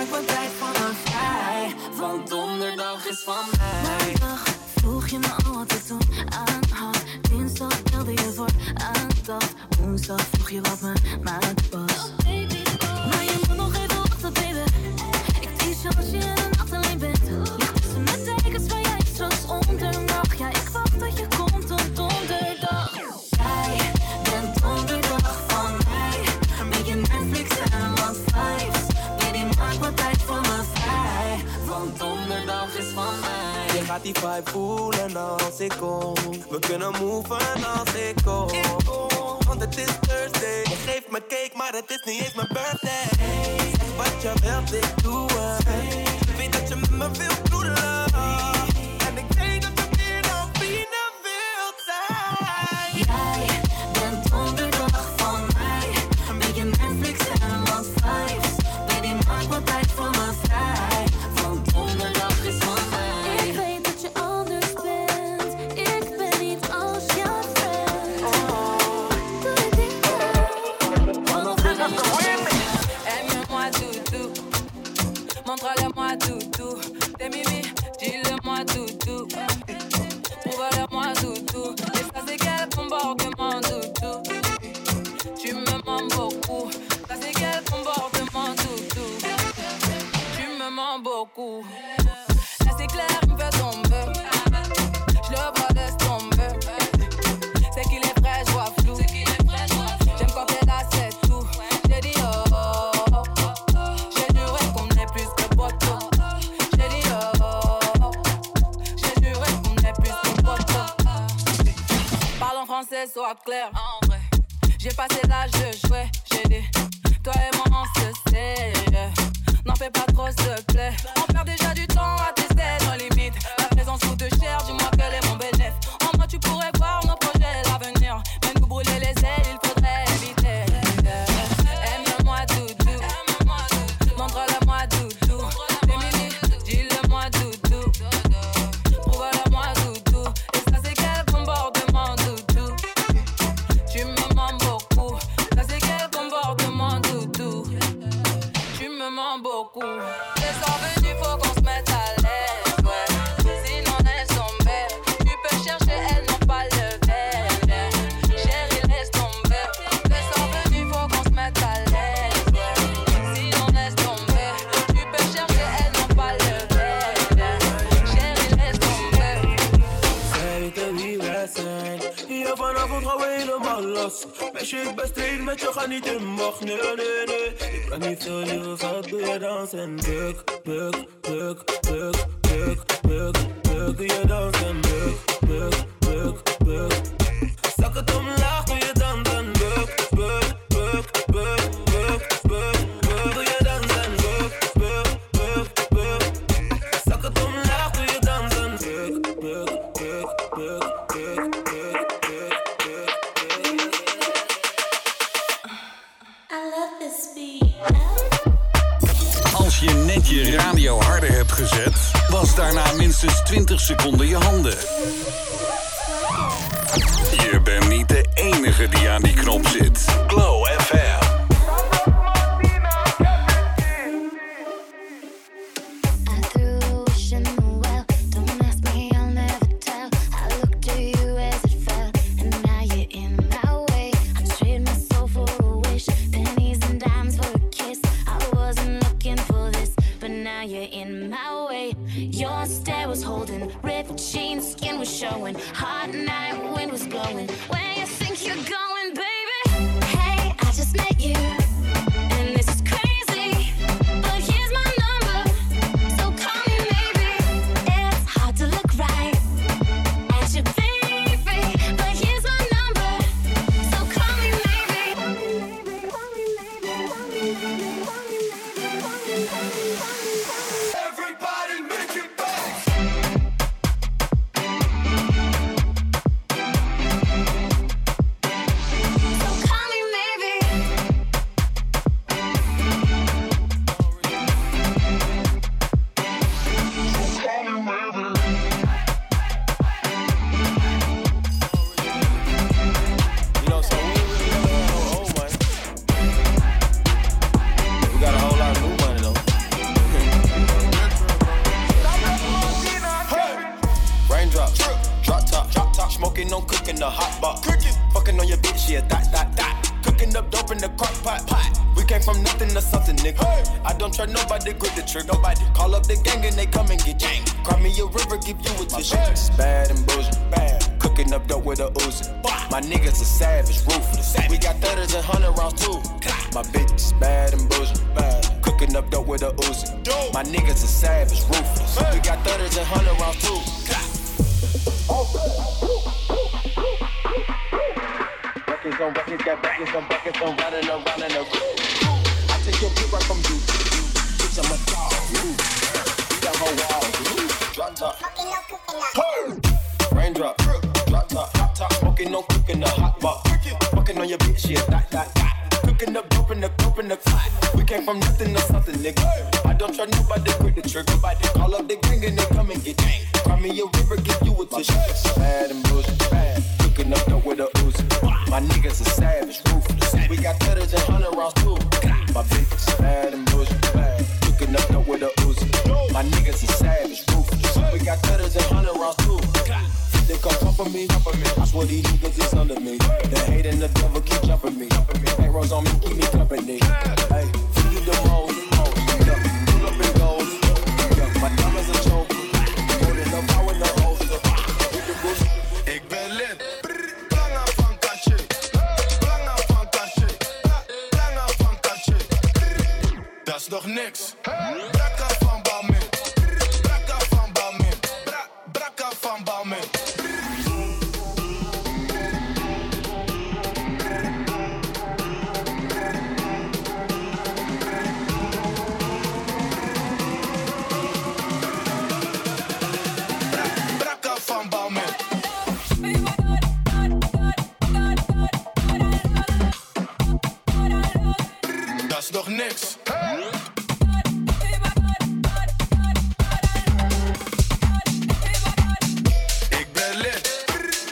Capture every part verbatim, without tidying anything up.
maak mijn tijd voor me vrij. Want donderdag is van mij. Maandag vroeg je me al wat ik toen aanhad. Dinsdag belde je voor aandacht. Woensdag vroeg je wat mijn maat was. Maar je moet nog even wachten, baby. Ik teach je als je in de nacht alleen bent. Ligt tussen de tekens waar jij straks onder mag. Ja, ik wacht dat je komt op donderdag. Jij bent donderdag van mij. Een beetje Netflix en wat vibes. Baby, maak mijn tijd voor me vrij. Want donderdag is van mij. Je gaat die vibe voelen als ik kom. We kunnen moven als ik kom. Want het is Thursday. Je geeft me cake, maar het is niet eens mijn birthday. Zeg wat je wilt, ik doe het. Ik weet dat je met me wilt doelen. En ik weet dat je meer dan vrienden wilt zijn. Jij bent donderdag van mij. Een beetje Netflix en wat vibes. Baby, maak mijn tijd voor me vrij. Want donderdag is van mij. Ik weet dat je anders bent. Ik ben niet als jouw friend. Doe dit niet Aime-moi toutou, montre-le-moi toutou. T'es mimi, dis-le-moi toutou. Prouve-le-moi toutou. Et ça c'est quel comportement toutou. Tu me mens beaucoup. Ça c'est quel comportement toutou. Tu me mens beaucoup. Là c'est clair, il me fait tomber. Je le vois laisse tomber. C'est qu'il est vrai, je vois flou. J'aime quand t'es là, c'est tout. J'ai dit oh, oh, oh. J'ai juré qu'on est plus que poteau. J'ai dit oh, oh, oh. J'ai juré qu'on est plus que poteau. Parle en français, sois clair. En vrai, j'ai passé l'âge de jouer. J'ai dit, toi et moi on se sait. N'en fais pas trop, s'il te plaît. On perd déjà du temps à tester nos limites. La présence coûte cher, dis-moi quel est mon bénéfice. En moi tu pourrais voir nos projets et l'avenir. Mais nous brûler les ailes, il faudrait éviter. Aime-moi toutou, montre-le-moi toutou. T'es mimi, dis-le-moi toutou. Prouve-le-moi toutou. Et ça c'est quel comportement toutou. Tu me mens beaucoup. Ça c'est quel comportement toutou. Tu me mens beaucoup. Les soirs venus, faut qu'on se mette à l'aise, ouais. Sinon elles sont belles. Tu peux chercher, elles n'ont pas le verre. Chérie, laisse tomber. Les soirs venus, faut qu'on se mette à l'aise, ouais. Sinon laisse tomber. Tu peux chercher, elles n'ont pas le verre. Chérie, laisse tomber. Weten wie wij zijn. Hier vanavond gaan we helemaal los. Meisje, ik ben straight met je, ga niet in bocht. Nee, nee, nee. Ik kan niet veel liever, wat doe je dansen? Buk, buk, buk, buk, buk, buk, buk. Doe je dansen? Buk, buk, buk, buk. Zak het omlaag, doe je dansen? Buk, buk, buk, buk, buk, buk, buk. Doe je dansen? Buk, buk, buk, buk. Zak het omlaag, doe je dansen? Buk, buk, buk, buk, buk, buk, buk, buk. I love this beat. Als je net je radio harder hebt gezet, was daarna minstens twintig seconden je handen. Je bent niet de enige die aan die knop zit. Glow F M. Showing hot night, wind was blowing. Where you think you're going, baby? Hey, I just met you, and this is crazy. But here's my number, so call me maybe. It's hard to look right at your baby, but here's my number, so call me maybe. Everybody make it back. in the hot pot. Cooking, fucking on your bitch, yeah, that, that, that. Cooking up dope in the crock pot. pot. We came from nothing to something, nigga. Hey. I don't try nobody, grip the trick. Nobody call up the gang and they come and get gang. Cry me a river, give you a tissue. My bitch is bad and bullshit, bad. Cooking up dope with a Uzi. My niggas are savage, ruthless. We got thudders and hundred rounds too. My bitch is bad and bullshit, bad. Cooking up dope with a Uzi. My niggas are savage, ruthless. We got thudders and hundred rounds too. Buckets on buckets, got buckets on buckets, I'm riding around in a room. I take your bitch right from you. Bitch, I'm a dog. We got her wall. Drop top. Raindrop. Drop top. Hot top. Smoking, no cooking, the hot pot. Fucking on your bitch, yeah, that, that, that. Cooking up dope in the dope in the pot. We came from nothing to something, nigga. I don't try nobody, quit the trigger. Nobody call up the gang and they come and get gang. Cry me a river, give you a tissue. Bad and bullshit, bad. Cooking up dope with a Uzi. My niggas are savage, ruthless. We got thudders and hundred rounds too. My bitch is bad and bullshit, bad. Cooking up dope with a Uzi. My niggas are savage, ruthless. We got thudders and hundred rounds too. They come come for me, come for me. I swear these niggas is under me. The hate and the devil keep jumping me. Arrows on me, keep me company. Hey, feed the most, most. Pull up and gold. My diamonds are choke. Holding up, power in the holster. Ik ben lid. Lange van kastje. Lange van kastje. Lange van kastje. Dat is nog niks. Brakka van Balmin. Brakka van Balmin. Bra, brakka van Balmin. Dat is nog niks. Ik ben lid.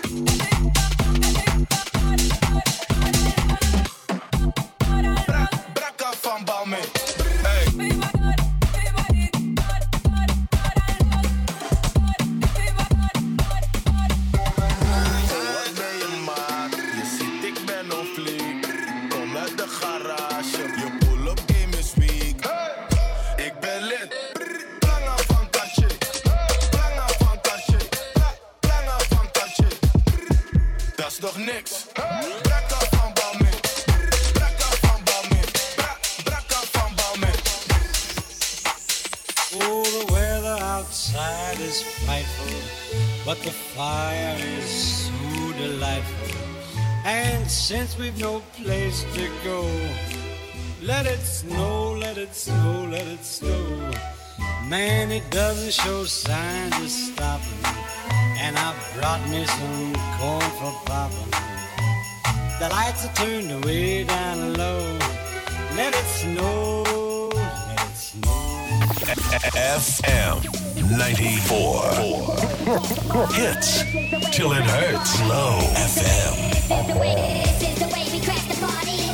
Bra, brakka van Balmin. Hey. Wat ben je maat? Je ziet ik ben op fleek. Kom uit de garage. Je pull-up game is weak. Hey. Ik ben lid. Lange van kastje. Lange van kastje. Lange van kastje. Dat is nog niks. Brakka van Balmin. Brakka van Balmin. Bra, brakka van Balmin. Oh, the weather outside is frightful, but the fire is so delightful. And since we've no place to go, let it snow, let it snow, let it snow. Man, it doesn't show signs of stopping. And I brought me some corn for popping. The lights are turned way down low. Let it snow, let it snow. F M ninety-four. Hits till it hurts. Low F M. This is the way, this is the way we crash the party.